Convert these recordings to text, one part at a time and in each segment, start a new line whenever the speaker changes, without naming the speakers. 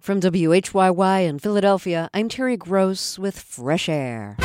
From WHYY in Philadelphia, I'm Terry Gross with Fresh Air.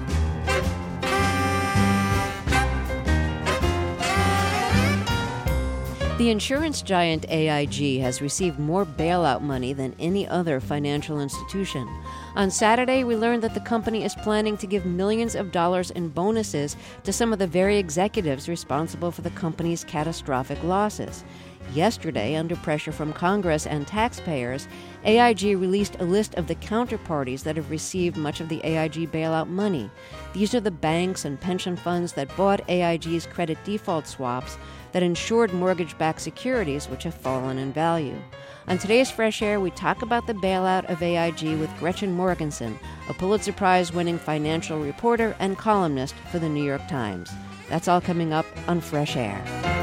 The insurance giant AIG has received more bailout money than any other financial institution. On Saturday, we learned that the company is planning to give millions of dollars in bonuses to some of the very executives responsible for the company's catastrophic losses. Yesterday, under pressure from Congress and taxpayers, AIG released a list of the counterparties that have received much of the AIG bailout money. These are the banks and pension funds that bought AIG's credit default swaps that insured mortgage-backed securities which have fallen in value. On today's Fresh Air, we talk about the bailout of AIG with Gretchen Morgenson, a Pulitzer Prize-winning financial reporter and columnist for the New York Times. That's all coming up on Fresh Air.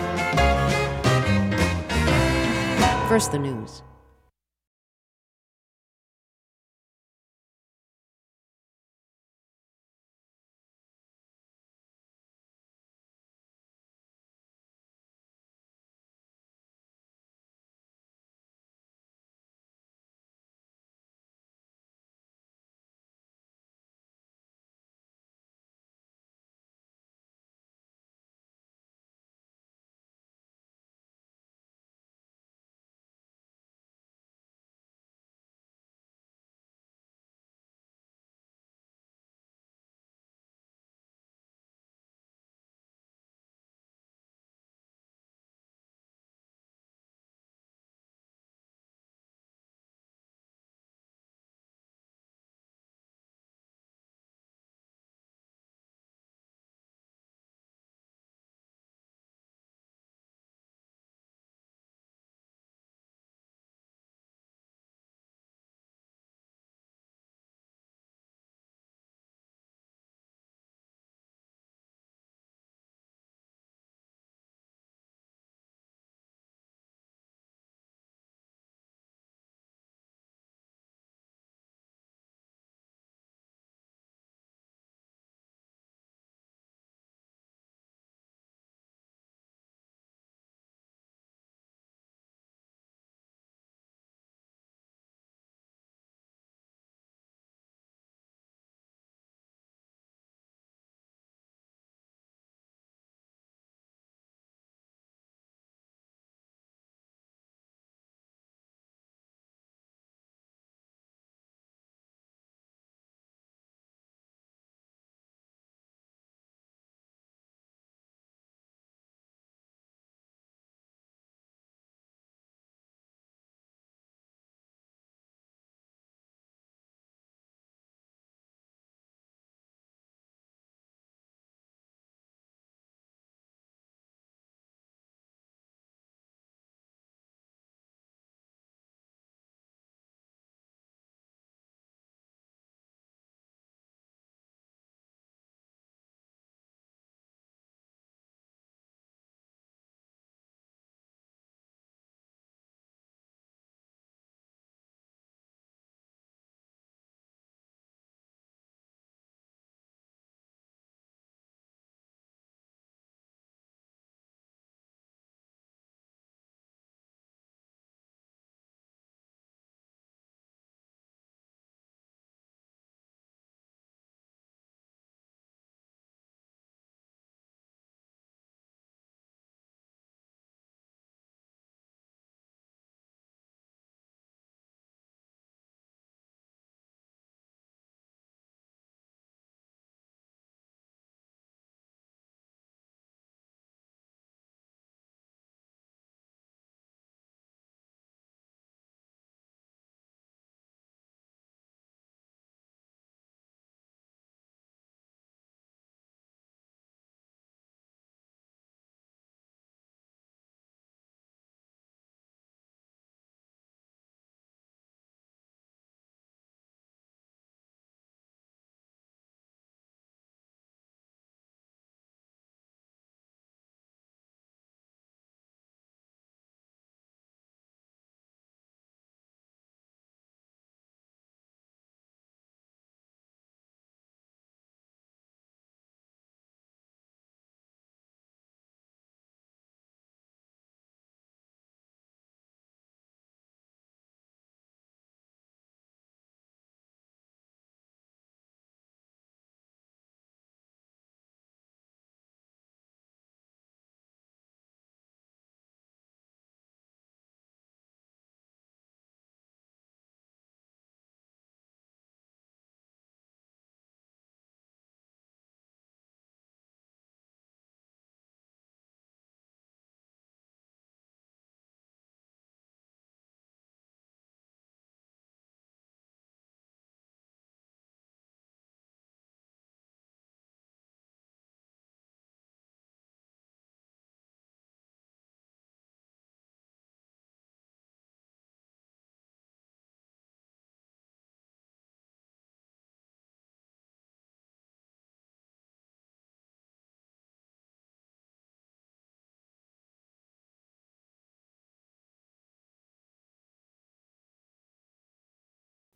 First, the news.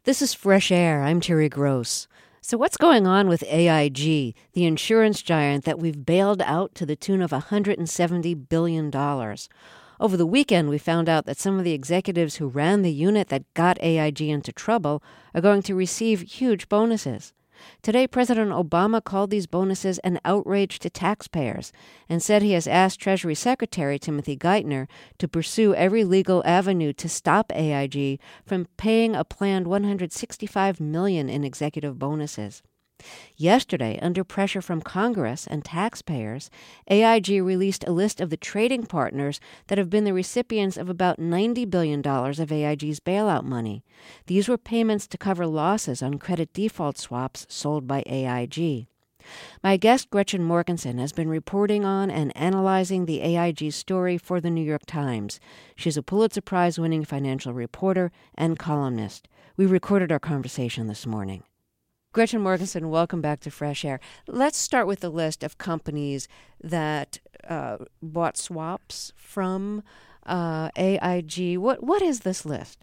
This is Fresh Air. I'm Terry Gross. So what's going on with AIG, the insurance giant that we've bailed out to the tune of $170 billion? Over the weekend, we found out that some of the executives who ran the unit that got AIG into trouble are going to receive huge bonuses. Today, President Obama called these bonuses an outrage to taxpayers and said he has asked Treasury Secretary Timothy Geithner to pursue every legal avenue to stop AIG from paying a planned $165 million in executive bonuses. Yesterday, under pressure from Congress and taxpayers, AIG released a list of the trading partners that have been the recipients of about $90 billion of AIG's bailout money. These were payments to cover losses on credit default swaps sold by AIG. My guest, Gretchen Morgenson, has been reporting on and analyzing the AIG story for the New York Times. She's a Pulitzer Prize-winning financial reporter and columnist. We recorded our conversation this morning. Gretchen Morgenson, welcome back to Fresh Air. Let's start with the list of companies that bought swaps from AIG. What is this list?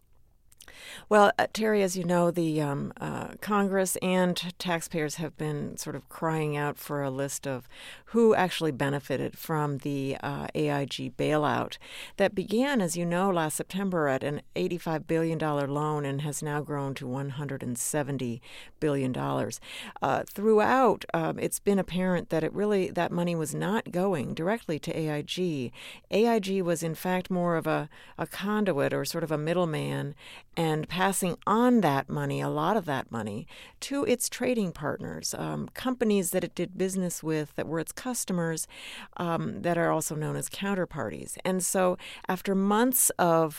Well, Terry, as you know, the Congress and taxpayers have been sort of crying out for a list of who actually benefited from the AIG bailout that began, as you know, last September at an $85 billion loan and has now grown to $170 billion. Throughout, it's been apparent that that money was not going directly to AIG. AIG was, in fact, more of a conduit or sort of a middleman and passing on that money, a lot of that money, to its trading partners, companies that it did business with that were its customers that are also known as counterparties. And so after months of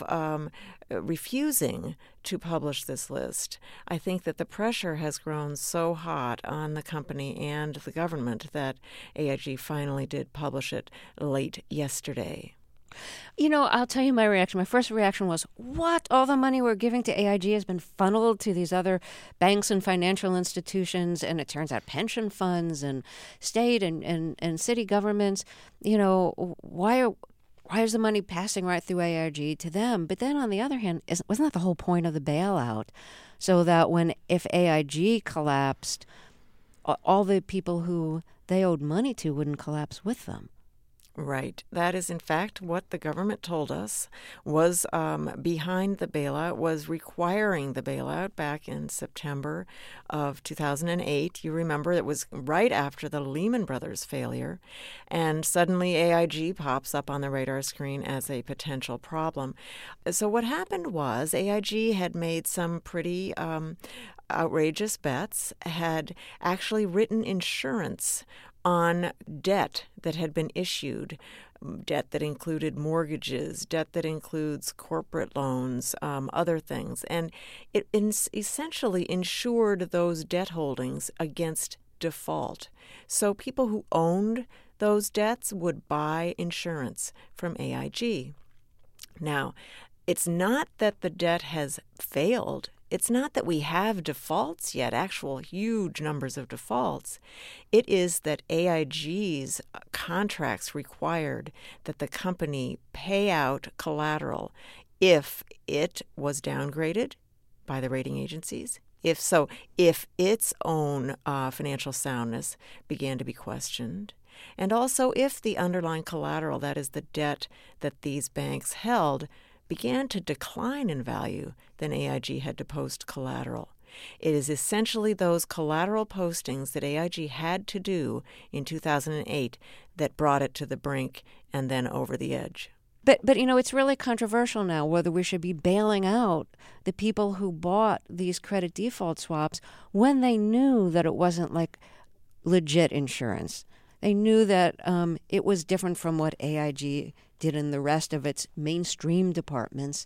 refusing to publish this list, I think that the pressure has grown so hot on the company and the government that AIG finally did publish it late yesterday.
You know, I'll tell you my reaction. My first reaction was, what? All the money we're giving to AIG has been funneled to these other banks and financial institutions, and it turns out pension funds and state and city governments. You know, why is the money passing right through AIG to them? But then on the other hand, wasn't that the whole point of the bailout? So that if AIG collapsed, all the people who they owed money to wouldn't collapse with them.
Right. That is, in fact, what the government told us was behind the bailout, was requiring the bailout back in September of 2008. You remember it was right after the Lehman Brothers failure, and suddenly AIG pops up on the radar screen as a potential problem. So what happened was AIG had made some pretty outrageous bets, had actually written insurance on debt that had been issued, debt that included mortgages, debt that includes corporate loans, other things. And it essentially insured those debt holdings against default. So people who owned those debts would buy insurance from AIG. Now, it's not that the debt has failed. It's not that we have defaults yet, actual huge numbers of defaults. It is that AIG's contracts required that the company pay out collateral if it was downgraded by the rating agencies. If its own financial soundness began to be questioned, and also if the underlying collateral, that is the debt that these banks held, began to decline in value, then AIG had to post collateral. It is essentially those collateral postings that AIG had to do in 2008 that brought it to the brink and then over the edge.
But you know, it's really controversial now whether we should be bailing out the people who bought these credit default swaps when they knew that it wasn't like legit insurance. They knew that it was different from what AIG did in the rest of its mainstream departments.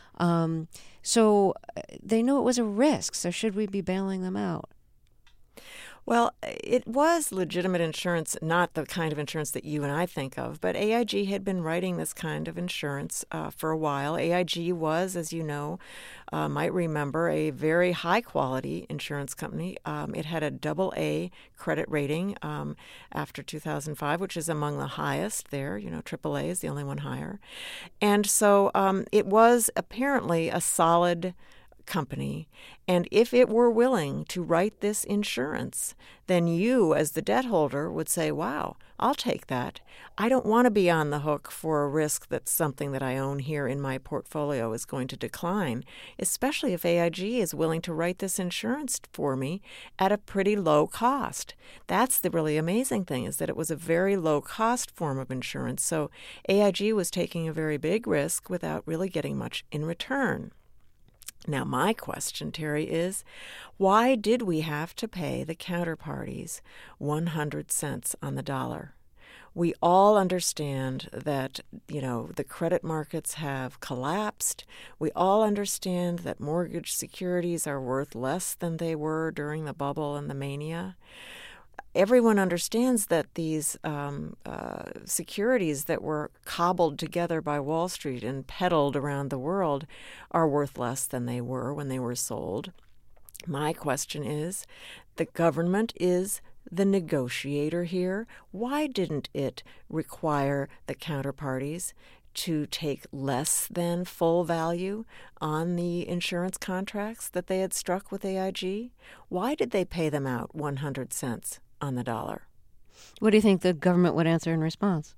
So they knew it was a risk. So should we be bailing them out?
Well, it was legitimate insurance, not the kind of insurance that you and I think of, but AIG had been writing this kind of insurance for a while. AIG was, as you know, might remember, a very high-quality insurance company. It had a AA credit rating after 2005, which is among the highest there. You know, AAA is the only one higher. And so it was apparently a solid company, and if it were willing to write this insurance, then you, as the debt holder, would say, wow, I'll take that. I don't want to be on the hook for a risk that something that I own here in my portfolio is going to decline, especially if AIG is willing to write this insurance for me at a pretty low cost. That's the really amazing thing, is that it was a very low-cost form of insurance, so AIG was taking a very big risk without really getting much in return. Now, my question, Terry, is why did we have to pay the counterparties 100 cents on the dollar? We all understand that, the credit markets have collapsed. We all understand that mortgage securities are worth less than they were during the bubble and the mania. Everyone understands that these securities that were cobbled together by Wall Street and peddled around the world are worth less than they were when they were sold. My question is, the government is the negotiator here. Why didn't it require the counterparties to take less than full value on the insurance contracts that they had struck with AIG? Why did they pay them out 100 cents on the dollar?
What do you think the government would answer in response?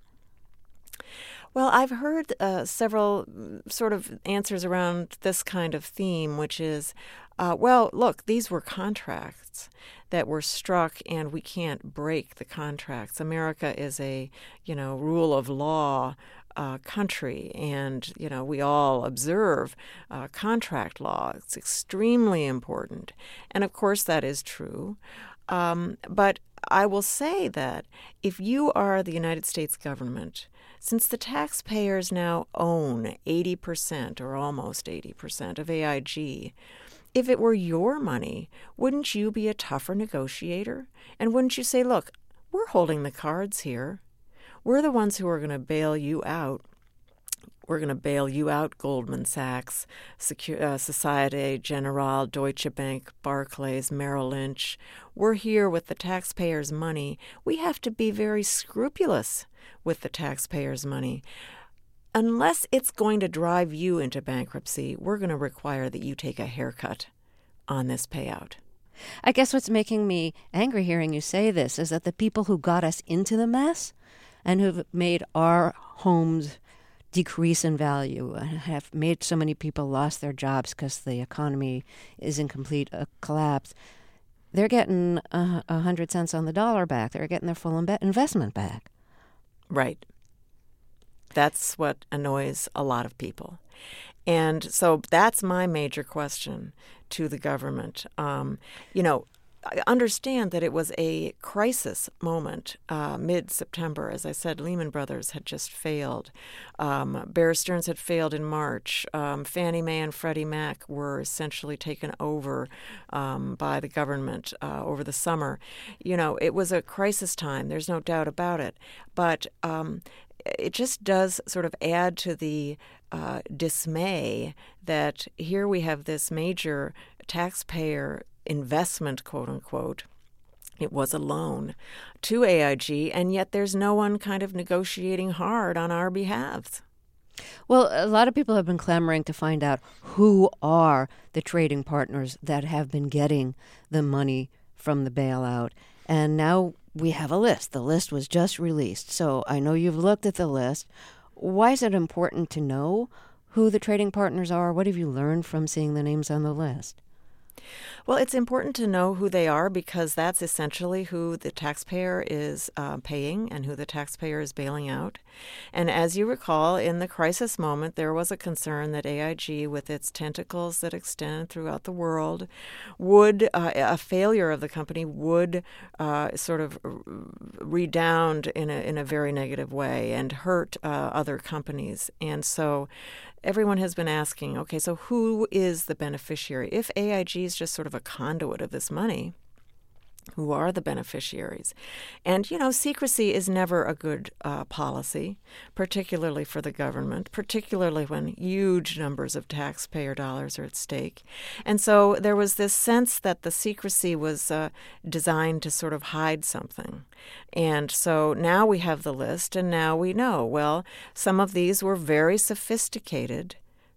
Well, I've heard several sort of answers around this kind of theme, which is, well, look, these were contracts that were struck, and we can't break the contracts. America is a, rule of law country, and, we all observe contract law. It's extremely important. And, of course, that is true. But I will say that if you are the United States government, since the taxpayers now own 80% or almost 80% of AIG, if it were your money, wouldn't you be a tougher negotiator? And wouldn't you say, look, we're holding the cards here. We're the ones who are going to bail you out. We're going to bail you out, Goldman Sachs, Societe Generale, Deutsche Bank, Barclays, Merrill Lynch. We're here with the taxpayers' money. We have to be very scrupulous with the taxpayers' money. Unless it's going to drive you into bankruptcy, we're going to require that you take a haircut on this payout.
I guess what's making me angry hearing you say this is that the people who got us into the mess and who've made our homes decrease in value and have made so many people lost their jobs because the economy is in complete collapse, they're getting 100 cents on the dollar back. They're getting their full investment back.
Right. That's what annoys a lot of people. And so that's my major question to the government. I understand that it was a crisis moment mid-September. As I said, Lehman Brothers had just failed. Bear Stearns had failed in March. Fannie Mae and Freddie Mac were essentially taken over by the government over the summer. It was a crisis time. There's no doubt about it. But it just does sort of add to the dismay that here we have this major taxpayer investment, quote unquote. It was a loan to AIG, and yet there's no one kind of negotiating hard on our behalf.
Well, a lot of people have been clamoring to find out who are the trading partners that have been getting the money from the bailout. And now we have a list. The list was just released. So I know you've looked at the list. Why is it important to know who the trading partners are? What have you learned from seeing the names on the list?
Well, it's important to know who they are because that's essentially who the taxpayer is paying and who the taxpayer is bailing out. And as you recall, in the crisis moment, there was a concern that AIG, with its tentacles that extend throughout the world, would a failure of the company would sort of redound in a very negative way and hurt other companies. And so everyone has been asking, okay, so who is the beneficiary? If AIG is just sort of a conduit of this money, who are the beneficiaries? And, secrecy is never a good policy, particularly for the government, particularly when huge numbers of taxpayer dollars are at stake. And so there was this sense that the secrecy was designed to sort of hide something. And so now we have the list, and now we know, well, some of these were very sophisticated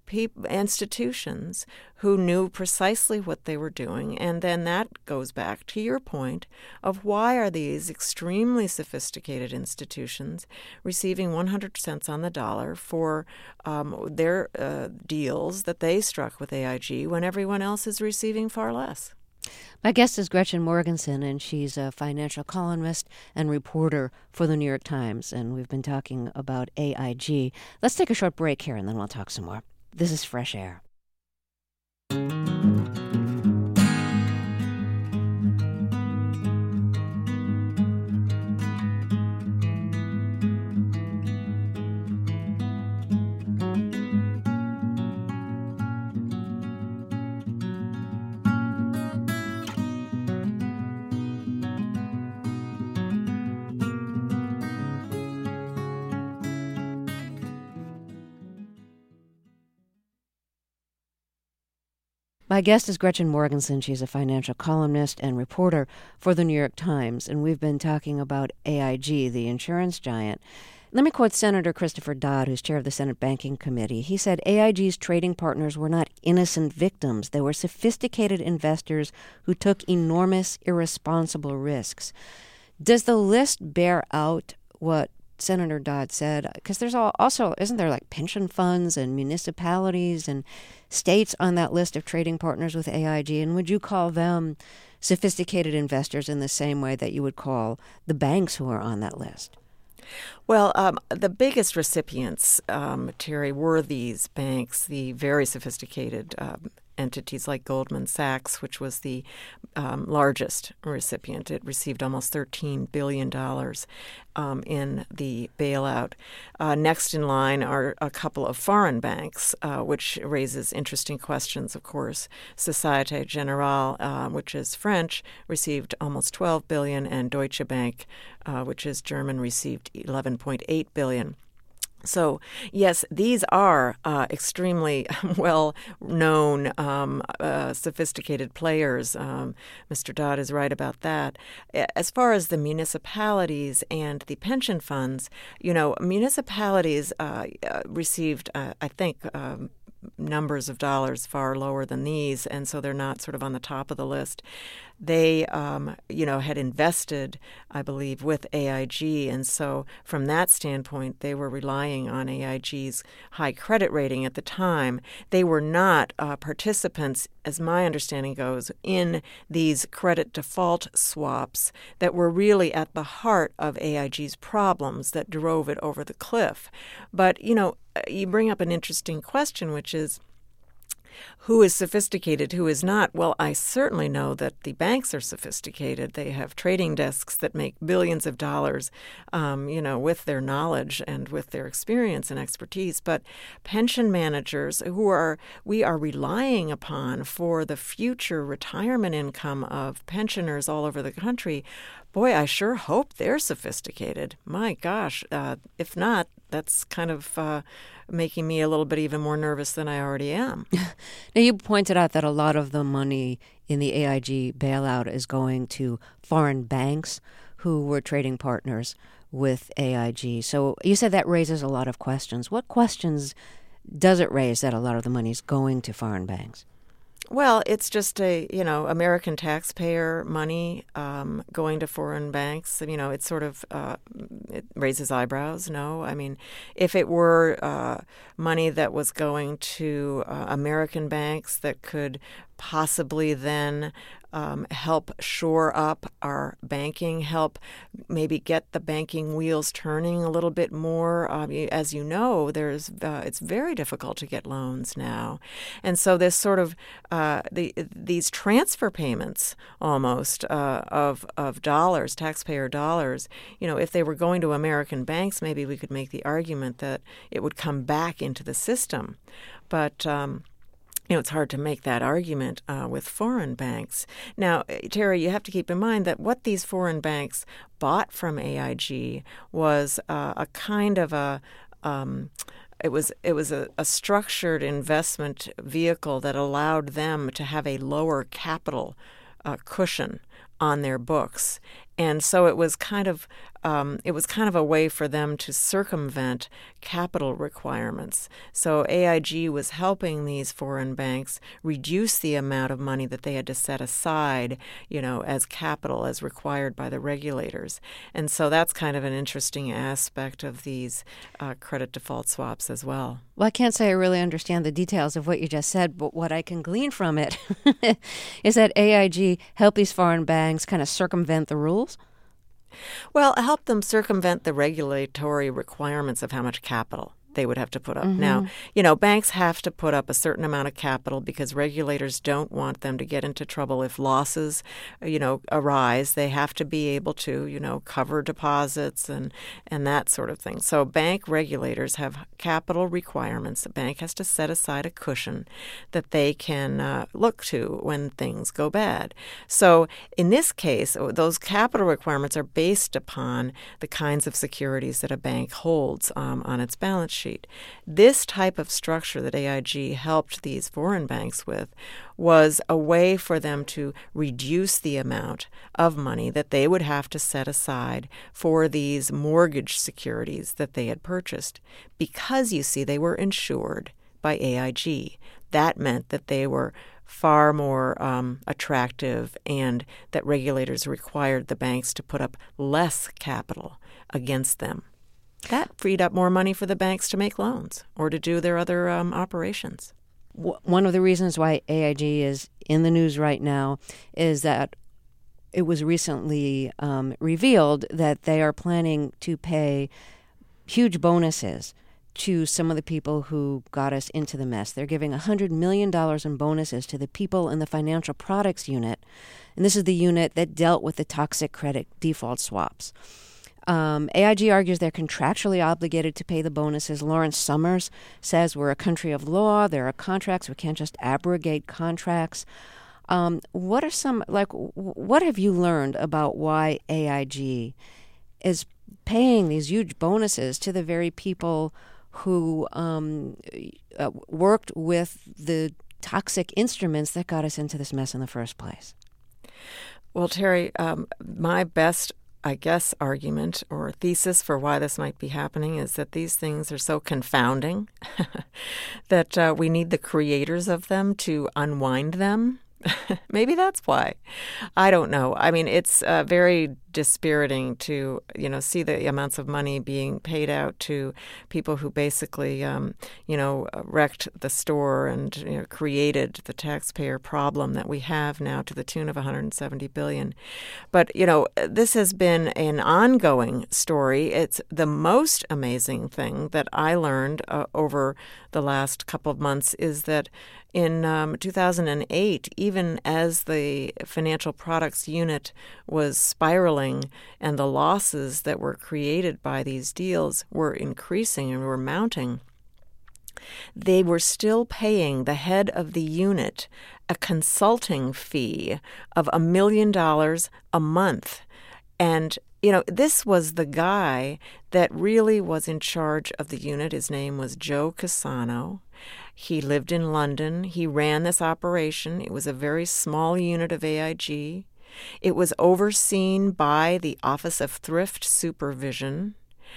institutions who knew precisely what they were doing. And then that goes back to your point of why are these extremely sophisticated institutions receiving 100 cents on the dollar for their deals that they struck with AIG when everyone else is receiving far less.
My guest is Gretchen Morgenson, and she's a financial columnist and reporter for the New York Times, and we've been talking about AIG. Let's take a short break here, and then we'll talk some more. This is Fresh Air. My guest is Gretchen Morgenson. She's a financial columnist and reporter for the New York Times, and we've been talking about AIG, the insurance giant. Let me quote Senator Christopher Dodd, who's chair of the Senate Banking Committee. He said AIG's trading partners were not innocent victims. They were sophisticated investors who took enormous, irresponsible risks. Does the list bear out what Senator Dodd said? Because there's also, isn't there like pension funds and municipalities and states on that list of trading partners with AIG? And would you call them sophisticated investors in the same way that you would call the banks who are on that list?
Well, the biggest recipients, Terry, were these banks, the very sophisticated entities like Goldman Sachs, which was the largest recipient. It received almost $13 billion in the bailout. Next in line are a couple of foreign banks, which raises interesting questions, of course. Societe Generale, which is French, received almost $12 billion, and Deutsche Bank, which is German, received $11.8 billion. So, yes, these are extremely well-known, sophisticated players. Mr. Dodd is right about that. As far as the municipalities and the pension funds, municipalities received, I think, numbers of dollars far lower than these, and so they're not sort of on the top of the list. They, had invested, I believe, with AIG, and so from that standpoint, they were relying on AIG's high credit rating at the time. They were not participants, as my understanding goes, in these credit default swaps that were really at the heart of AIG's problems that drove it over the cliff. But, you bring up an interesting question, which is, who is sophisticated, who is not? Well, I certainly know that the banks are sophisticated. They have trading desks that make billions of dollars, with their knowledge and with their experience and expertise. But pension managers we are relying upon for the future retirement income of pensioners all over the country, boy, I sure hope they're sophisticated. My gosh, if not, that's kind of making me a little bit even more nervous than I already am.
Now, you pointed out that a lot of the money in the AIG bailout is going to foreign banks who were trading partners with AIG. So you said that raises a lot of questions. What questions does it raise that a lot of the money is going to foreign banks?
Well, it's just American taxpayer money going to foreign banks. It's sort of, it raises eyebrows. No, I mean, if it were money that was going to American banks that could possibly then help shore up our banking, help maybe get the banking wheels turning a little bit more. As you know, it's very difficult to get loans now, and so this sort of these transfer payments almost of dollars, taxpayer dollars. If they were going to American banks, maybe we could make the argument that it would come back into the system, but. It's hard to make that argument with foreign banks. Now, Terry, you have to keep in mind that what these foreign banks bought from AIG was a kind of it was a structured investment vehicle that allowed them to have a lower capital cushion on their books. And so it was kind of a way for them to circumvent capital requirements. So AIG was helping these foreign banks reduce the amount of money that they had to set aside, as capital as required by the regulators. And so that's kind of an interesting aspect of these credit default swaps as well.
Well, I can't say I really understand the details of what you just said, but what I can glean from it is that AIG helped these foreign banks kind of circumvent the rules.
Well, help them circumvent the regulatory requirements of how much capital they would have to put up.
Mm-hmm.
Now, banks have to put up a certain amount of capital because regulators don't want them to get into trouble if losses, arise. They have to be able to, cover deposits and that sort of thing. So bank regulators have capital requirements. The bank has to set aside a cushion that they can look to when things go bad. So in this case, those capital requirements are based upon the kinds of securities that a bank holds on its balance sheet. This type of structure that AIG helped these foreign banks with was a way for them to reduce the amount of money that they would have to set aside for these mortgage securities that they had purchased. Because, you see, they were insured by AIG. That meant that they were far more attractive and that regulators required the banks to put up less capital against them. That freed up more money for the banks to make loans or to do their other operations.
One of the reasons why AIG is in the news right now is that it was recently revealed that they are planning to pay huge bonuses to some of the people who got us into the mess. They're giving $100 million in bonuses to the people in the financial products unit. And this is the unit that dealt with the toxic credit default swaps. AIG argues they're contractually obligated to pay the bonuses. Lawrence Summers says we're a country of law. There are contracts. We can't just abrogate contracts. What have you learned about why AIG is paying these huge bonuses to the very people who worked with the toxic instruments that got us into this mess in the first place?
Well, Terry, my best argument or thesis for why this might be happening is that these things are so confounding that we need the creators of them to unwind them. Maybe that's why. I don't know. I mean, it's very dispiriting to, see the amounts of money being paid out to people who basically, wrecked the store and created the taxpayer problem that we have now to the tune of $170 billion. But, this has been an ongoing story. It's the most amazing thing that I learned over the last couple of months is that in 2008, even as the financial products unit was spiraling and the losses that were created by these deals were increasing and were mounting, they were still paying the head of the unit a consulting fee of $1 million a month. And this was the guy that really was in charge of the unit. His name was Joe Cassano. He lived in London. He ran this operation. It was a very small unit of AIG. It was overseen by the Office of Thrift Supervision.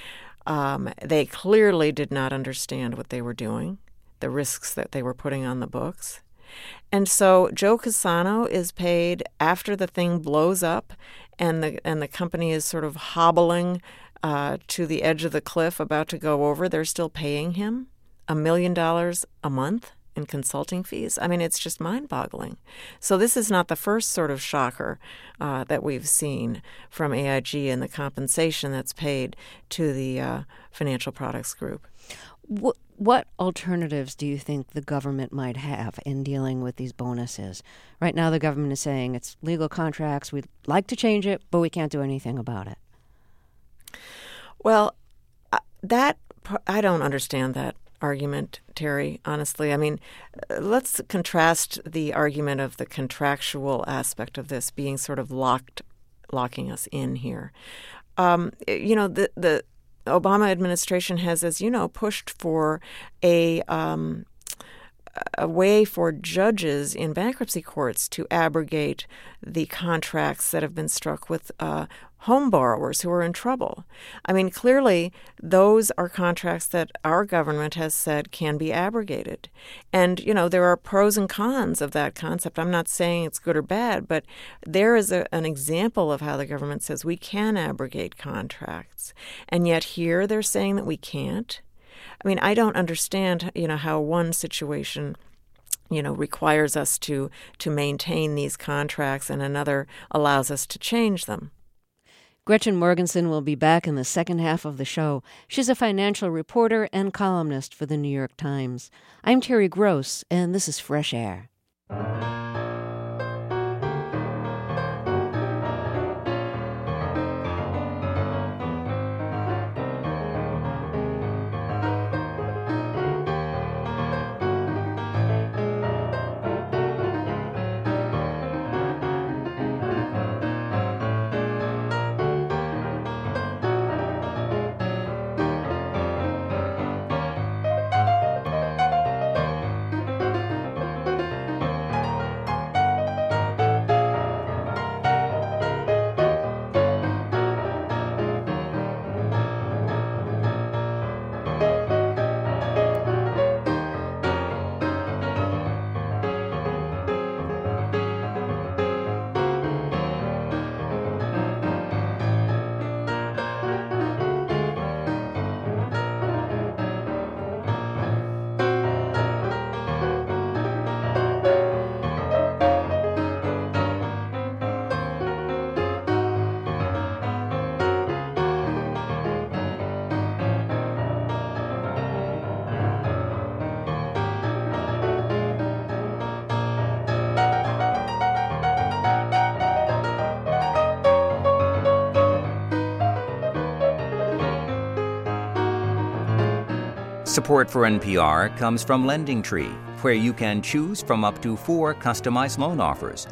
They clearly did not understand what they were doing, the risks that they were putting on the books. And so Joe Cassano is paid after the thing blows up and the company is sort of hobbling to the edge of the cliff, about to go over. They're still paying him $1 million a month in consulting fees. I mean, it's just mind-boggling. So this is not the first sort of shocker that we've seen from AIG and the compensation that's paid to the financial products group.
What alternatives do you think the government might have in dealing with these bonuses? Right now, the government is saying it's legal contracts. We'd like to change it, but we can't do anything about it.
Well, I don't understand that argument, Terry, honestly. I mean, let's contrast the argument of the contractual aspect of this being sort of locking us in here. The Obama administration has, as you know, pushed for a a way for judges in bankruptcy courts to abrogate the contracts that have been struck with home borrowers who are in trouble. I mean, clearly, those are contracts that our government has said can be abrogated. And, there are pros and cons of that concept. I'm not saying it's good or bad, but there is an example of how the government says we can abrogate contracts. And yet here they're saying that we can't. I mean, I don't understand, how one situation requires us to maintain these contracts and another allows us to change them.
Gretchen Morgenson will be back in the second half of the show. She's a financial reporter and columnist for the New York Times. I'm Terry Gross, and this is Fresh Air.
Support for NPR comes from LendingTree, where you can choose from up to 4 customized loan offers.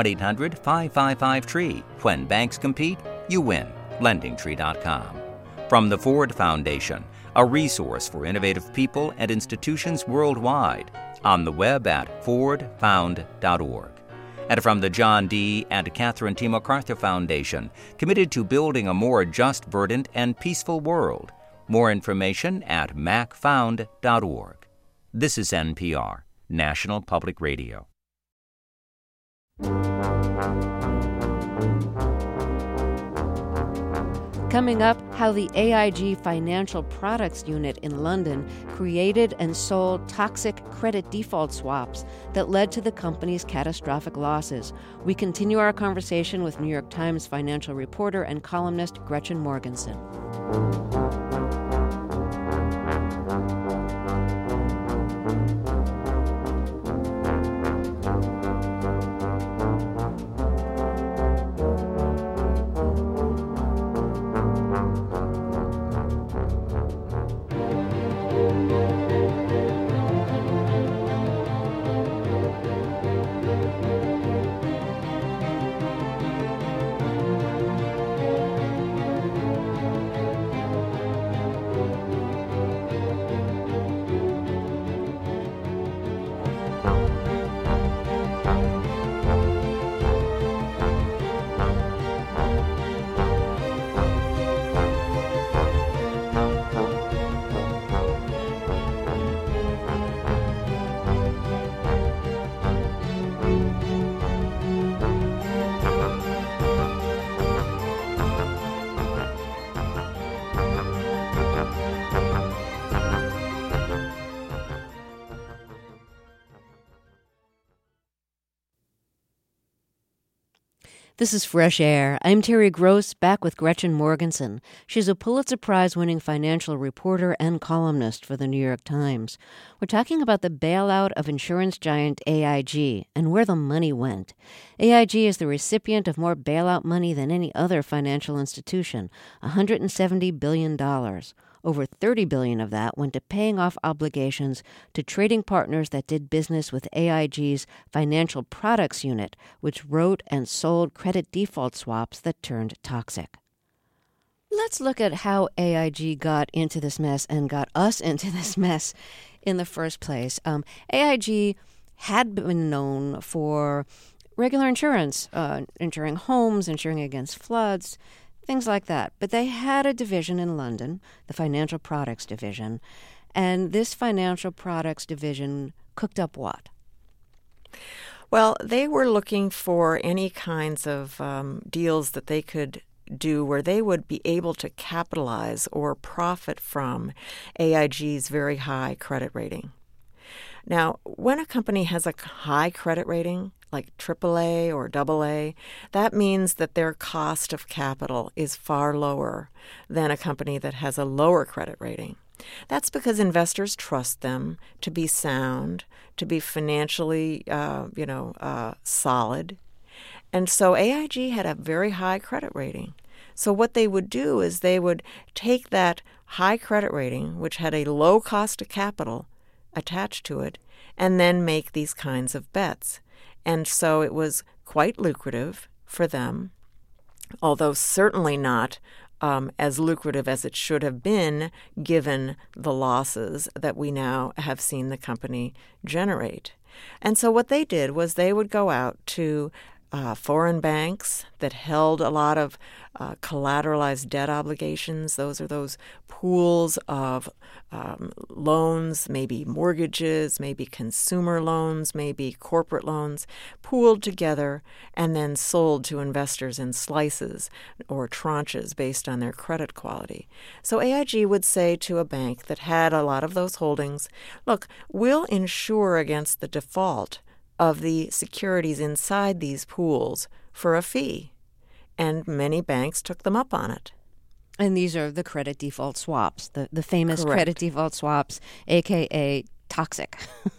1-800-555-TREE. When banks compete, you win. LendingTree.com. From the Ford Foundation, a resource for innovative people and institutions worldwide. On the web at fordfound.org. And from the John D. and Catherine T. MacArthur Foundation, committed to building a more just, verdant, and peaceful world. More information at macfound.org. This is NPR, National Public Radio.
Coming up, how the AIG Financial Products Unit in London created and sold toxic credit default swaps that led to the company's catastrophic losses. We continue our conversation with New York Times financial reporter and columnist Gretchen Morgenson. This is Fresh Air. I'm Terry Gross, back with Gretchen Morgenson. She's a Pulitzer Prize-winning financial reporter and columnist for the New York Times. We're talking about the bailout of insurance giant AIG and where the money went. AIG is the recipient of more bailout money than any other financial institution, $170 billion. Over $30 billion of that went to paying off obligations to trading partners that did business with AIG's Financial Products Unit, which wrote and sold credit default swaps that turned toxic. Let's look at how AIG got into this mess and got us into this mess in the first place. AIG had been known for regular insurance, insuring homes, insuring against floods, things like that. But they had a division in London, the Financial Products Division, and this Financial Products Division cooked up what?
Well, they were looking for any kinds of deals that they could do where they would be able to capitalize or profit from AIG's very high credit rating. Now, when a company has a high credit rating, like AAA or AA, that means that their cost of capital is far lower than a company that has a lower credit rating. That's because investors trust them to be sound, to be financially, solid. And so AIG had a very high credit rating. So what they would do is they would take that high credit rating, which had a low cost of capital attached to it, and then make these kinds of bets. And so it was quite lucrative for them, although certainly not as lucrative as it should have been given the losses that we now have seen the company generate. And so what they did was they would go out to foreign banks that held a lot of collateralized debt obligations. Those are those pools of loans, maybe mortgages, maybe consumer loans, maybe corporate loans, pooled together and then sold to investors in slices or tranches based on their credit quality. So AIG would say to a bank that had a lot of those holdings, look, we'll insure against the default of the securities inside these pools for a fee. And many banks took them up on it.
And these are the credit default swaps, the famous
Correct.
credit default swaps, a.k.a. toxic.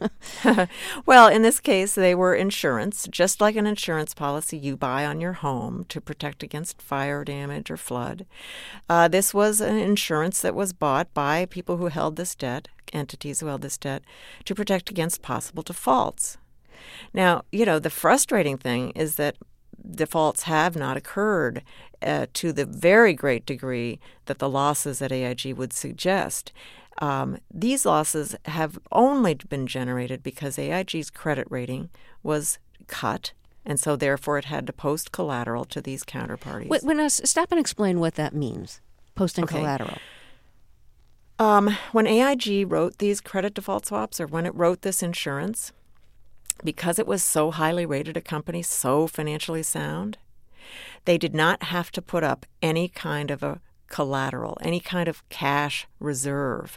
Well, in this case, they were insurance, just like an insurance policy you buy on your home to protect against fire damage or flood. This was an insurance that was bought by people who held this debt, entities who held this debt, to protect against possible defaults. Now, the frustrating thing is that defaults have not occurred to the very great degree that the losses at AIG would suggest. These losses have only been generated because AIG's credit rating was cut, and so therefore it had to post collateral to these counterparties.
Stop and explain what that means, posting collateral.
When AIG wrote these credit default swaps, or when it wrote this insurance, because it was so highly rated a company, so financially sound, they did not have to put up any kind of a collateral, any kind of cash reserve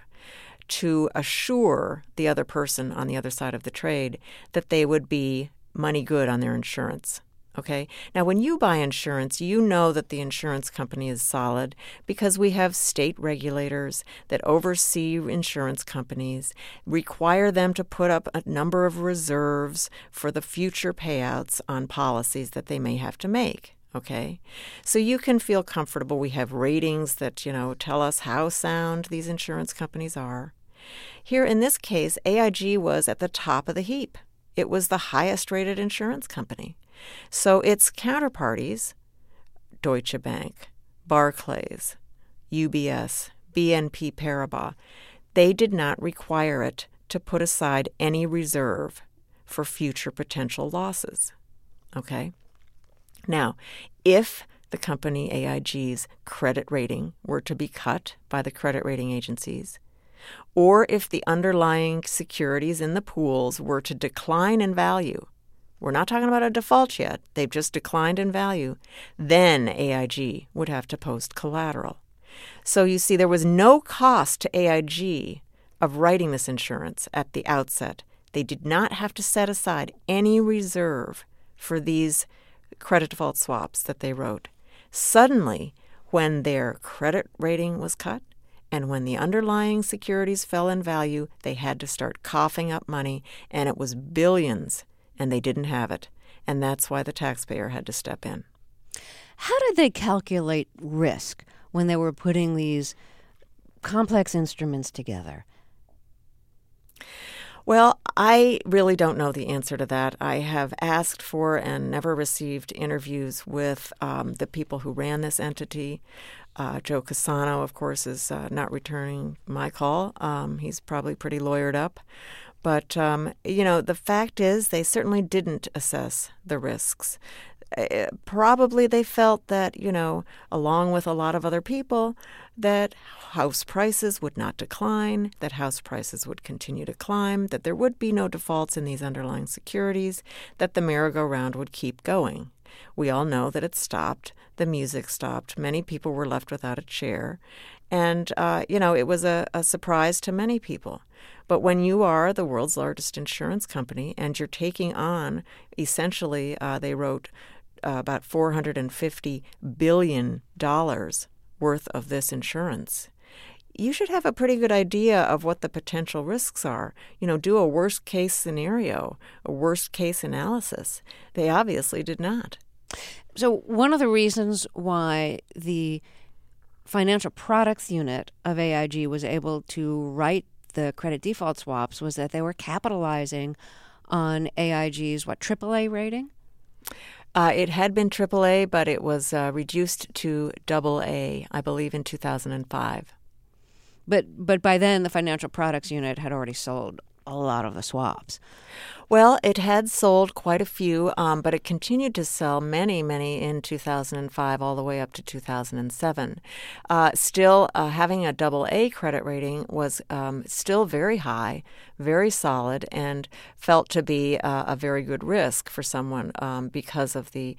to assure the other person on the other side of the trade that they would be money good on their insurance. Okay? Now, when you buy insurance, you know that the insurance company is solid because we have state regulators that oversee insurance companies, require them to put up a number of reserves for the future payouts on policies that they may have to make. Okay? So you can feel comfortable. We have ratings that, tell us how sound these insurance companies are. Here, in this case, AIG was at the top of the heap. It was the highest rated insurance company. So its counterparties, Deutsche Bank, Barclays, UBS, BNP Paribas, they did not require it to put aside any reserve for future potential losses. Okay? Now, if the company AIG's credit rating were to be cut by the credit rating agencies, or if the underlying securities in the pools were to decline in value, we're not talking about a default yet, they've just declined in value, then AIG would have to post collateral. So you see, there was no cost to AIG of writing this insurance at the outset. They did not have to set aside any reserve for these credit default swaps that they wrote. Suddenly, when their credit rating was cut and when the underlying securities fell in value, they had to start coughing up money, and it was billions, and they didn't have it. And that's why the taxpayer had to step in.
How did they calculate risk when they were putting these complex instruments together?
Well, I really don't know the answer to that. I have asked for and never received interviews with the people who ran this entity. Joe Cassano, of course, is not returning my call. He's probably pretty lawyered up. But, the fact is they certainly didn't assess the risks. Probably they felt that, along with a lot of other people, that house prices would not decline, that house prices would continue to climb, that there would be no defaults in these underlying securities, that the merry-go-round would keep going. We all know that it stopped. The music stopped. Many people were left without a chair. And, it was a surprise to many people. But when you are the world's largest insurance company and you're taking on, essentially, they wrote about $450 billion worth of this insurance, you should have a pretty good idea of what the potential risks are. Do a worst-case scenario, a worst-case analysis. They obviously did not.
So one of the reasons why the financial products unit of AIG was able to write the credit default swaps was that they were capitalizing on AIG's, AAA rating?
It had been AAA, but it was reduced to AA, I believe, in 2005.
But by then, the financial products unit had already sold a lot of the swaps.
Well, it had sold quite a few, but it continued to sell many in 2005 all the way up to 2007. Still, having a AA credit rating was still very high, very solid, and felt to be a very good risk for someone because of the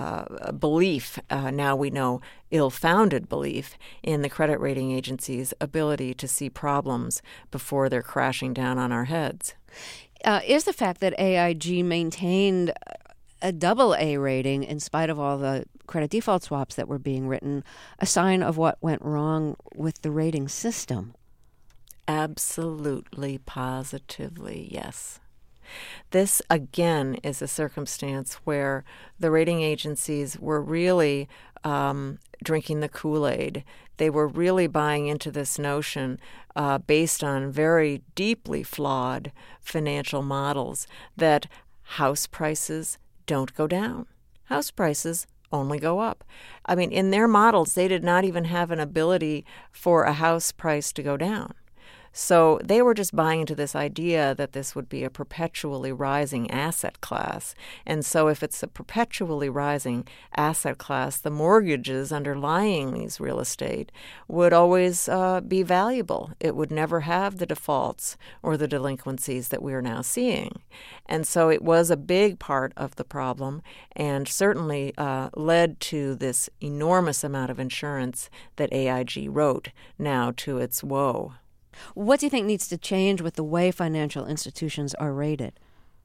belief, now we know ill-founded belief, in the credit rating agencies' ability to see problems before they're crashing down on our heads.
Is the fact that AIG maintained a AA rating in spite of all the credit default swaps that were being written a sign of what went wrong with the rating system?
Absolutely, positively, yes. This, again, is a circumstance where the rating agencies were really drinking the Kool-Aid. They were really buying into this notion based on very deeply flawed financial models that house prices don't go down. House prices only go up. I mean, in their models, they did not even have an ability for a house price to go down. So they were just buying into this idea that this would be a perpetually rising asset class. And so if it's a perpetually rising asset class, the mortgages underlying these real estate would always be valuable. It would never have the defaults or the delinquencies that we are now seeing. And so it was a big part of the problem and certainly led to this enormous amount of insurance that AIG wrote, now to its woe.
What do you think needs to change with the way financial institutions are rated?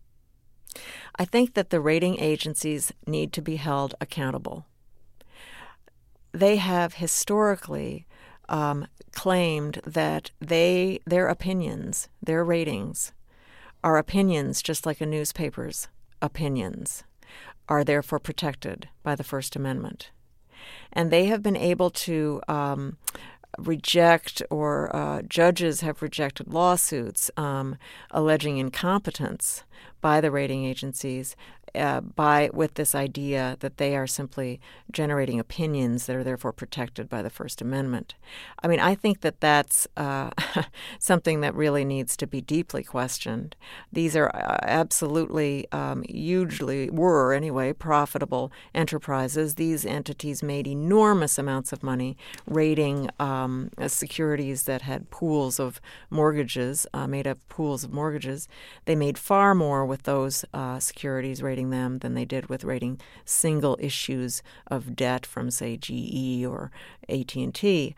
I think that the rating agencies need to be held accountable. They have historically claimed that their opinions, their ratings, are opinions just like a newspaper's opinions, are therefore protected by the First Amendment. And they have been able to reject, or judges have rejected lawsuits alleging incompetence by the rating agencies with this idea that they are simply generating opinions that are therefore protected by the First Amendment. I mean, I think that that's something that really needs to be deeply questioned. These are absolutely, hugely, were anyway, profitable enterprises. These entities made enormous amounts of money rating securities that had pools of mortgages, made up pools of mortgages. They made far more with those securities rating them than they did with rating single issues of debt from, say, GE or AT&T.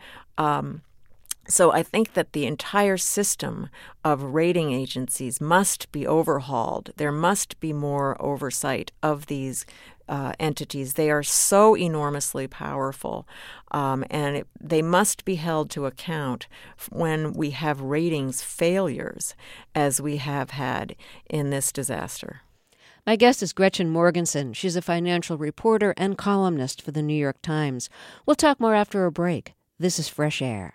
So I think that the entire system of rating agencies must be overhauled. There must be more oversight of these entities. They are so enormously powerful, and they must be held to account when we have ratings failures, as we have had in this disaster.
My guest is Gretchen Morgenson. She's a financial reporter and columnist for the New York Times. We'll talk more after a break. This is Fresh Air.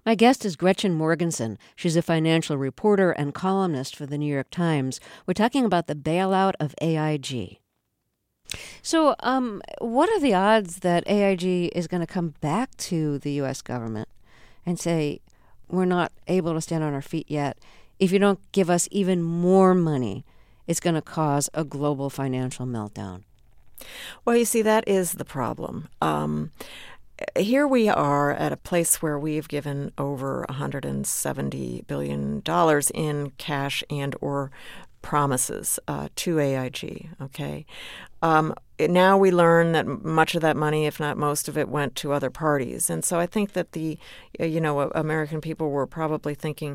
My guest is Gretchen Morgenson. She's a financial reporter and columnist for the New York Times. We're talking about the bailout of AIG. So, what are the odds that AIG is going to come back to the U.S. government and say, we're not able to stand on our feet yet? If you don't give us even more money, it's going to cause a global financial meltdown.
Well, you see, that is the problem. Here we are at a place where we've given over $170 billion in cash and or promises to AIG, okay? Now we learn that much of that money, if not most of it, went to other parties. And so I think that American people were probably thinking,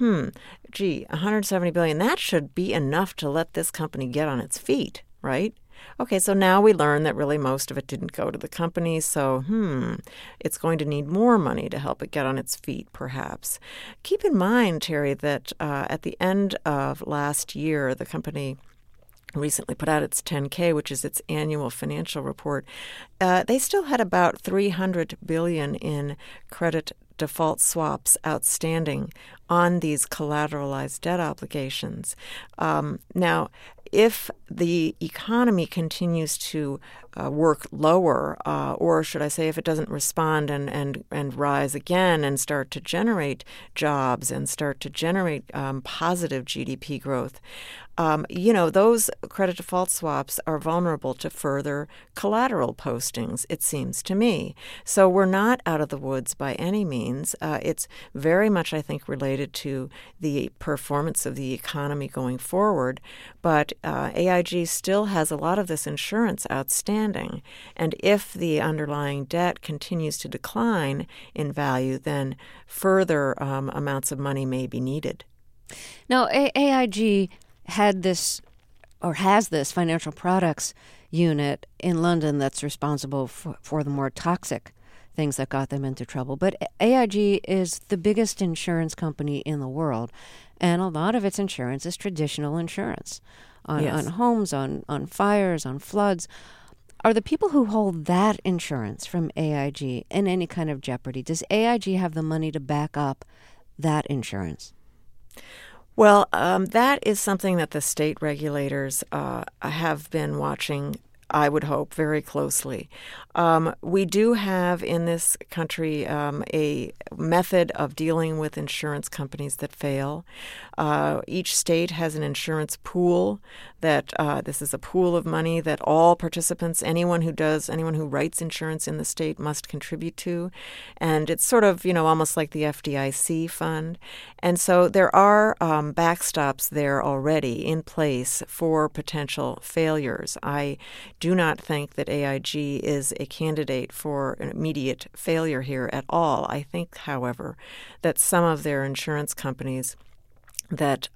$170 billion, that should be enough to let this company get on its feet, right? Okay, so now we learn that really most of it didn't go to the company, so it's going to need more money to help it get on its feet, perhaps. Keep in mind, Terry, that at the end of last year, the company recently put out its 10K, which is its annual financial report. They still had about $300 billion in credit default swaps outstanding on these collateralized debt obligations. Now, if the economy continues to work lower, or should I say if it doesn't respond and rise again and start to generate jobs and start to generate positive GDP growth, those credit default swaps are vulnerable to further collateral postings, it seems to me. So we're not out of the woods by any means. It's very much, I think, related to the performance of the economy going forward. But AIG still has a lot of this insurance outstanding. And if the underlying debt continues to decline in value, then further amounts of money may be needed.
Now, AIG had this, or has this, financial products unit in London that's responsible for the more toxic things that got them into trouble. But AIG is the biggest insurance company in the world, and a lot of its insurance is traditional insurance on homes, on fires, on floods. Are the people who hold that insurance from AIG in any kind of jeopardy? Does AIG have the money to back up that insurance?
Well, that is something that the state regulators have been watching, I would hope, very closely. We do have in this country a method of dealing with insurance companies that fail. Each state has an insurance pool that this is a pool of money that all participants, anyone who writes insurance in the state must contribute to. And it's sort of, almost like the FDIC fund. And so there are backstops there already in place for potential failures. I do not think that AIG is a candidate for an immediate failure here at all. I think, however, that some of their insurance companies that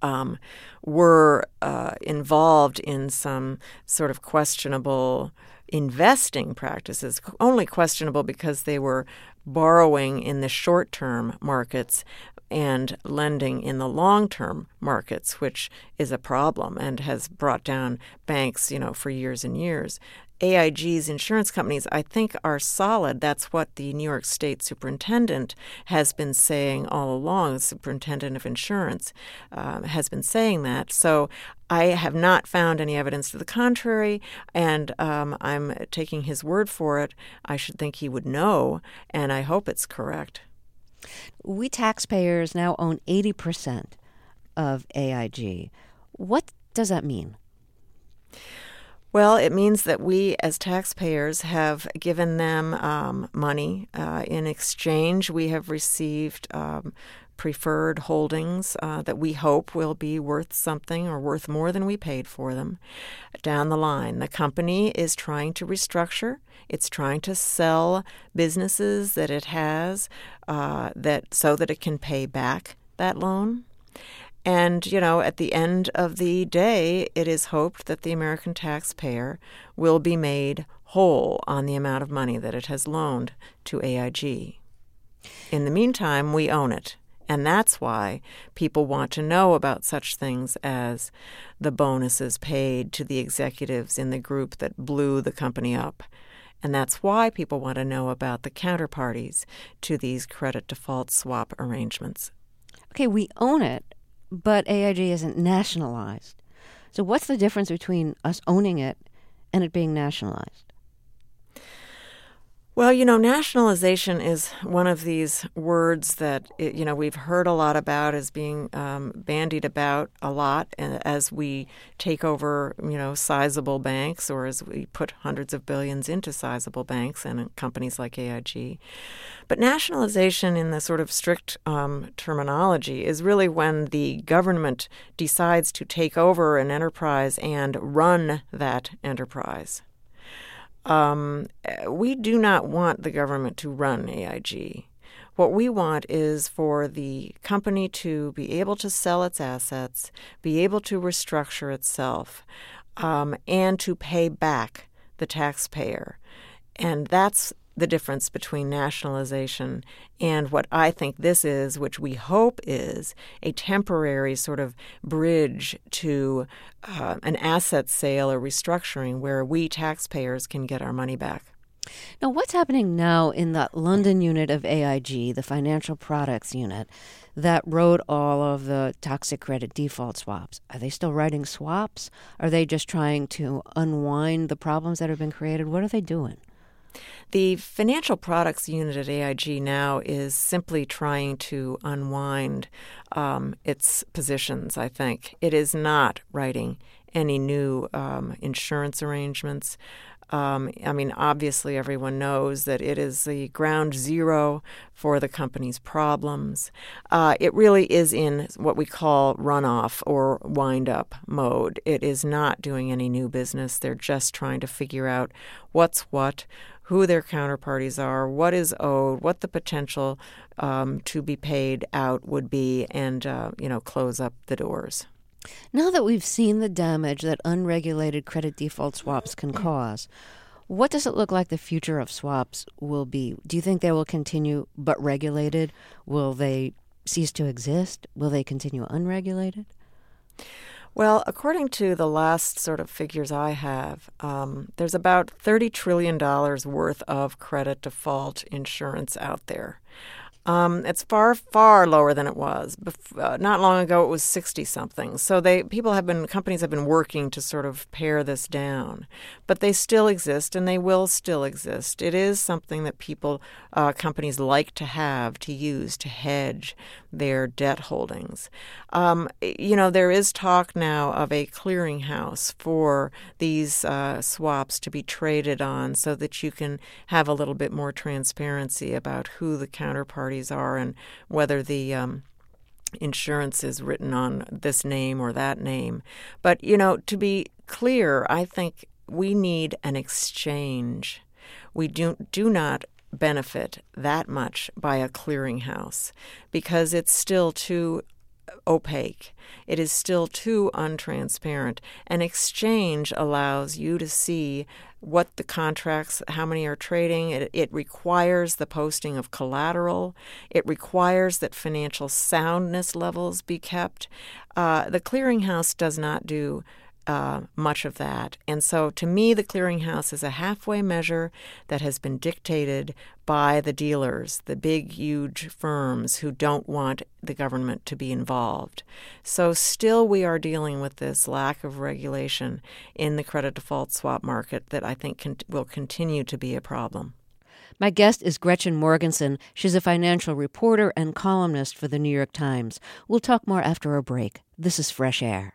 were involved in some sort of questionable investing practices, only questionable because they were borrowing in the short-term markets and lending in the long-term markets, which is a problem and has brought down banks, for years and years. AIG's insurance companies, I think, are solid. That's what the New York State superintendent has been saying all along. The superintendent of insurance has been saying that. So I have not found any evidence to the contrary, and I'm taking his word for it. I should think he would know, and I hope it's correct.
We taxpayers now own 80% of AIG. What does that mean?
Well, it means that we as taxpayers have given them money. In exchange, we have received preferred holdings that we hope will be worth something or worth more than we paid for them down the line. The company is trying to restructure. It's trying to sell businesses that it has so that it can pay back that loan. And, at the end of the day, it is hoped that the American taxpayer will be made whole on the amount of money that it has loaned to AIG. In the meantime, we own it. And that's why people want to know about such things as the bonuses paid to the executives in the group that blew the company up. And that's why people want to know about the counterparties to these credit default swap arrangements.
Okay, we own it, but AIG isn't nationalized. So what's the difference between us owning it and it being nationalized?
Well, nationalization is one of these words that, we've heard a lot about as being bandied about a lot as we take over, sizable banks, or as we put hundreds of billions into sizable banks and companies like AIG. But nationalization in the sort of strict terminology is really when the government decides to take over an enterprise and run that enterprise. We do not want the government to run AIG. What we want is for the company to be able to sell its assets, be able to restructure itself, and to pay back the taxpayer. And that's the difference between nationalization and what I think this is, which we hope is a temporary sort of bridge to an asset sale or restructuring where we taxpayers can get our money back.
Now, what's happening now in that London unit of AIG, the financial products unit, that wrote all of the toxic credit default swaps? Are they still writing swaps? Are they just trying to unwind the problems that have been created? What are they doing?
The financial products unit at AIG now is simply trying to unwind its positions, I think. It is not writing any new insurance arrangements. Obviously everyone knows that it is the ground zero for the company's problems. It really is in what we call runoff or wind-up mode. It is not doing any new business. They're just trying to figure out what's what, who their counterparties are, what is owed, what the potential to be paid out would be, and, close up the doors.
Now that we've seen the damage that unregulated credit default swaps can cause, what does it look like the future of swaps will be? Do you think they will continue but regulated? Will they cease to exist? Will they continue unregulated?
Well, according to the last sort of figures I have, there's about $30 trillion worth of credit default insurance out there. It's far, far lower than it was. Not long ago, it was 60-something. So companies have been working to sort of pare this down. But they still exist, and they will still exist. It is something that companies like to have, to use, to hedge their debt holdings. There is talk now of a clearinghouse for these swaps to be traded on so that you can have a little bit more transparency about who the counterparties are and whether the insurance is written on this name or that name. But, to be clear, I think we need an exchange. We do not benefit that much by a clearinghouse because it's still too opaque. It is still too untransparent. An exchange allows you to see what the contracts, how many are trading. It requires the posting of collateral. It requires that financial soundness levels be kept. The clearinghouse does not do much of that. And so to me, the clearinghouse is a halfway measure that has been dictated by the dealers, the big, huge firms who don't want the government to be involved. So still we are dealing with this lack of regulation in the credit default swap market that I think will continue to be a problem.
My guest is Gretchen Morgenson. She's a financial reporter and columnist for the New York Times. We'll talk more after a break. This is Fresh Air.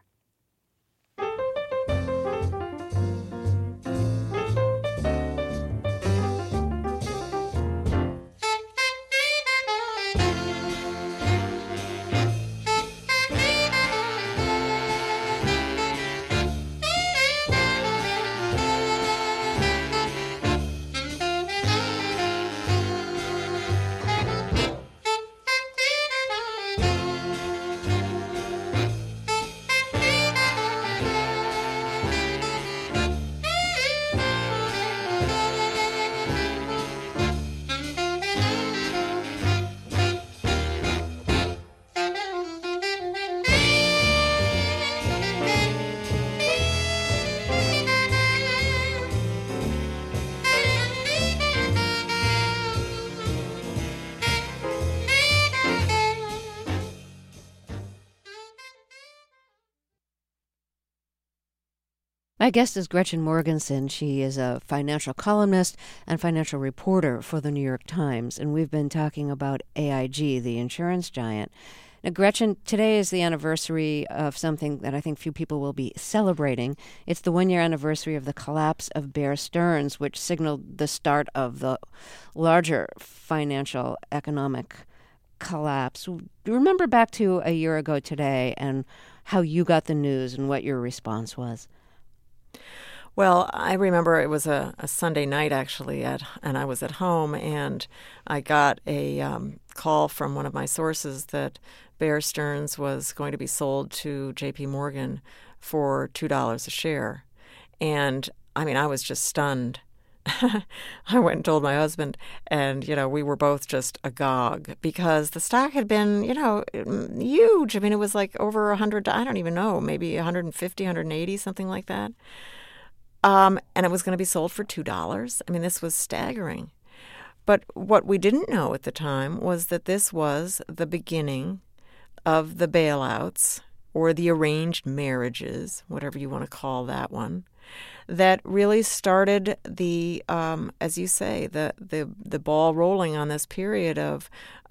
My guest is Gretchen Morgenson. She is a financial columnist and financial reporter for the New York Times, and we've been talking about AIG, the insurance giant. Now, Gretchen, today is the anniversary of something that I think few people will be celebrating. It's the one-year anniversary of the collapse of Bear Stearns, which signaled the start of the larger financial economic collapse. Remember back to a year ago today and how you got the news and what your response was.
Well, I remember it was a Sunday night, actually, and I was at home, and I got a call from one of my sources that Bear Stearns was going to be sold to J.P. Morgan for $2 a share. And, I mean, I was just stunned. I went and told my husband, and, we were both just agog because the stock had been, huge. I mean, it was like over 100, I don't even know, maybe 150, 180, something like that. And it was going to be sold for $2. I mean, this was staggering. But what we didn't know at the time was that this was the beginning of the bailouts or the arranged marriages, whatever you want to call that one, that really started the, as you say, the ball rolling on this period of,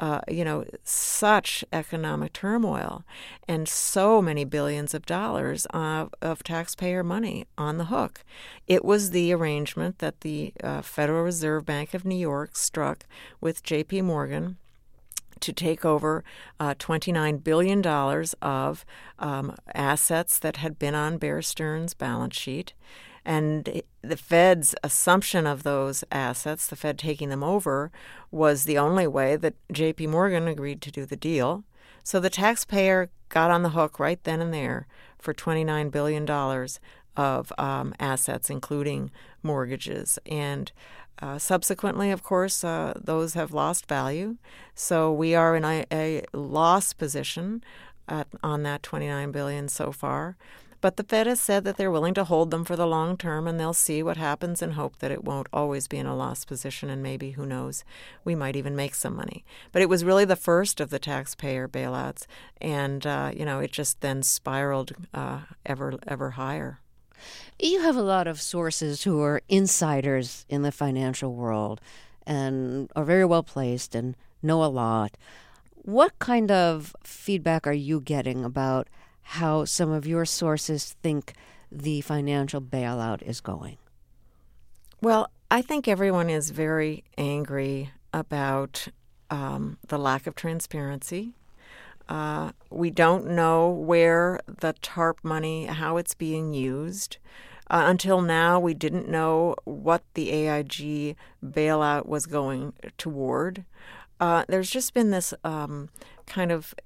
such economic turmoil and so many billions of dollars of taxpayer money on the hook. It was the arrangement that the Federal Reserve Bank of New York struck with J.P. Morgan to take over $29 billion of assets that had been on Bear Stearns' balance sheet. And the Fed's assumption of those assets, the Fed taking them over, was the only way that J.P. Morgan agreed to do the deal. So the taxpayer got on the hook right then and there for $29 billion of assets, including mortgages. And subsequently, of course, those have lost value. So we are in a loss position on that $29 billion so far. But the Fed has said that they're willing to hold them for the long term, and they'll see what happens and hope that it won't always be in a loss position, and maybe, who knows, we might even make some money. But it was really the first of the taxpayer bailouts, and, it just then spiraled ever higher.
You have a lot of sources who are insiders in the financial world and are very well placed and know a lot. What kind of feedback are you getting about how some of your sources think the financial bailout is going?
Well, I think everyone is very angry about the lack of transparency. We don't know where the TARP money, how it's being used. Until now, we didn't know what the AIG bailout was going toward. There's just been this kind of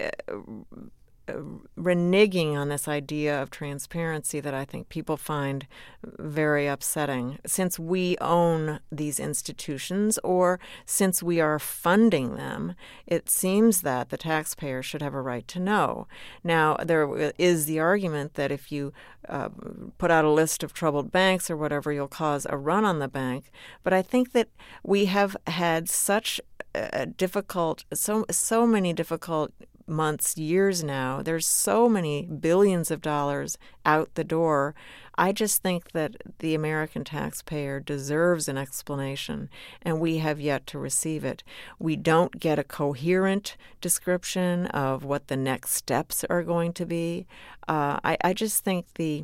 reneging on this idea of transparency that I think people find very upsetting. Since we own these institutions, or since we are funding them, it seems that the taxpayer should have a right to know. Now, there is the argument that if you put out a list of troubled banks or whatever, you'll cause a run on the bank. But I think that we have had such so many difficult months, years now. There's so many billions of dollars out the door. I just think that the American taxpayer deserves an explanation, and we have yet to receive it. We don't get a coherent description of what the next steps are going to be. I just think the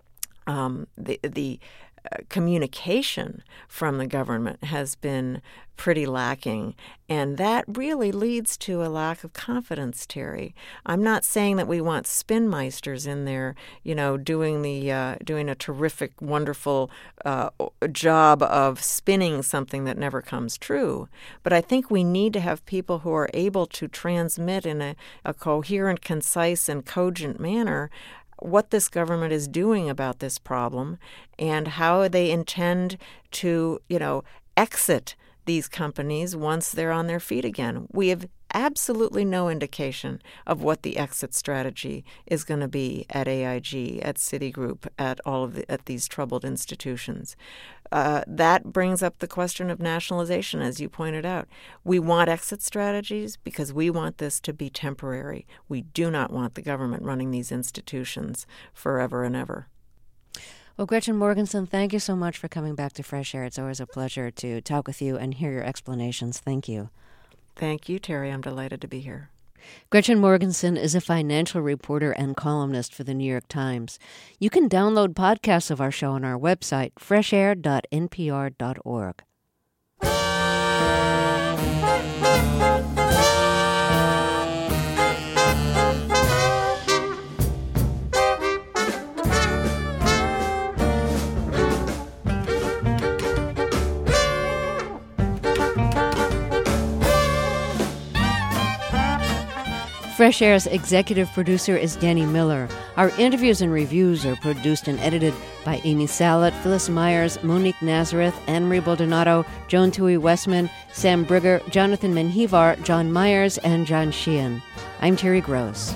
communication from the government has been pretty lacking, and that really leads to a lack of confidence, Terry. I'm not saying that we want spinmeisters in there, doing a terrific, wonderful job of spinning something that never comes true. But I think we need to have people who are able to transmit in a coherent, concise, and cogent manner what this government is doing about this problem and how they intend to, exit these companies once they're on their feet again. We have absolutely no indication of what the exit strategy is going to be at AIG, at Citigroup, at these troubled institutions. That brings up the question of nationalization, as you pointed out. We want exit strategies because we want this to be temporary. We do not want the government running these institutions forever and ever.
Well, Gretchen Morgenson, thank you so much for coming back to Fresh Air. It's always a pleasure to talk with you and hear your explanations. Thank you.
Thank you, Terry. I'm delighted to be here.
Gretchen Morgenson is a financial reporter and columnist for the New York Times. You can download podcasts of our show on our website, freshair.npr.org. Fresh Air's executive producer is Danny Miller. Our interviews and reviews are produced and edited by Amy Salet, Phyllis Myers, Monique Nazareth, Anne-Marie Baldonado, Joan Tui Westman, Sam Brigger, Jonathan Menjivar, John Myers, and John Sheehan. I'm Terry Gross.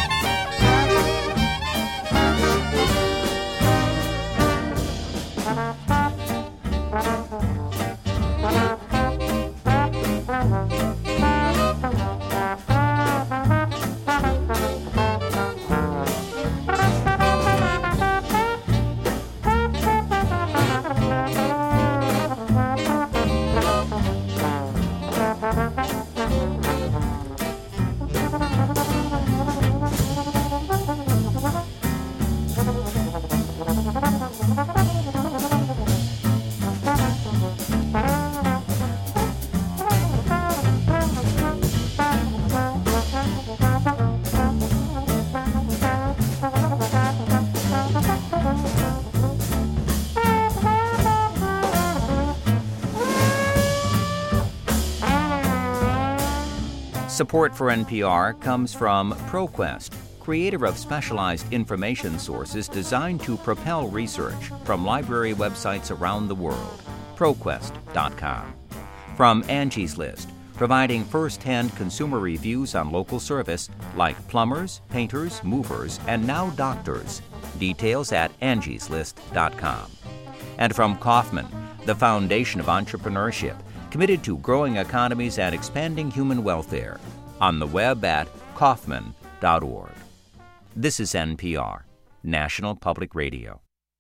Support for NPR comes from ProQuest, creator of specialized information sources designed to propel research from library websites around the world. ProQuest.com. From Angie's List, providing first-hand consumer reviews on local service like plumbers, painters, movers, and now doctors. Details at angieslist.com. And from Kauffman, the foundation of entrepreneurship, committed to growing economies and expanding human welfare. On the web at Kauffman.org. This is NPR, National Public Radio.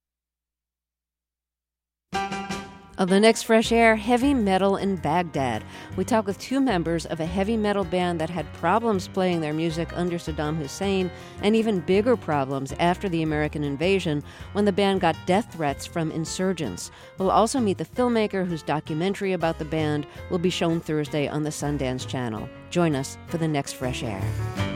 On the next Fresh Air, heavy metal in Baghdad. We talk with two members of a heavy metal band that had problems playing their music under Saddam Hussein, and even bigger problems after the American invasion when the band got death threats from insurgents. We'll also meet the filmmaker whose documentary about the band will be shown Thursday on the Sundance Channel. Join us for the next Fresh Air.